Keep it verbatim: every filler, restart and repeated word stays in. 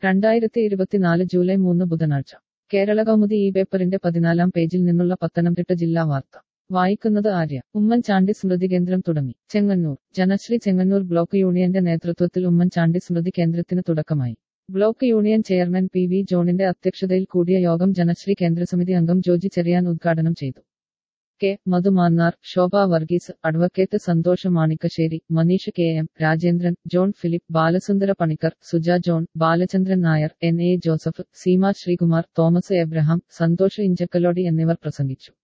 രണ്ടായിരത്തി ഇരുപത്തിനാല് ജൂലൈ മൂന്ന് ബുധനാഴ്ച കേരള കൗമുദി ഈ പേപ്പറിന്റെ പതിനാലാം പേജിൽ നിന്നുള്ള പത്തനംതിട്ട ജില്ലാ വാർത്ത വായിക്കുന്നത് ആര്യ. ഉമ്മൻചാണ്ടി സ്മൃതി കേന്ദ്രം തുടങ്ങി. ചെങ്ങന്നൂർ. ജനശ്രീ ചെങ്ങന്നൂർ ബ്ലോക്ക് യൂണിയന്റെ നേതൃത്വത്തിൽ ഉമ്മൻചാണ്ടി സ്മൃതി കേന്ദ്രത്തിന് തുടക്കമായി. Block union chairman P V ജോണിന്റെ അധ്യക്ഷതയിൽ കൂടിയ യോഗം ജനശ്രീ കേന്ദ്രസമിതി അംഗം ജോജി ചെറിയാൻ ഉദ്ഘാടനം ചെയ്തു. K Madhu Mannar, Shobha Varghese, advocate Santhosh Manikkassery, Manish K M, Rajendran, John Philip, Balasundara Panicker, Suja John, Balachandran Nair, N A Joseph, Seema Sreekumar, Thomas Abraham, Santhosh Inchakalody എന്നിവർ പ്രസംഗിച്ചു.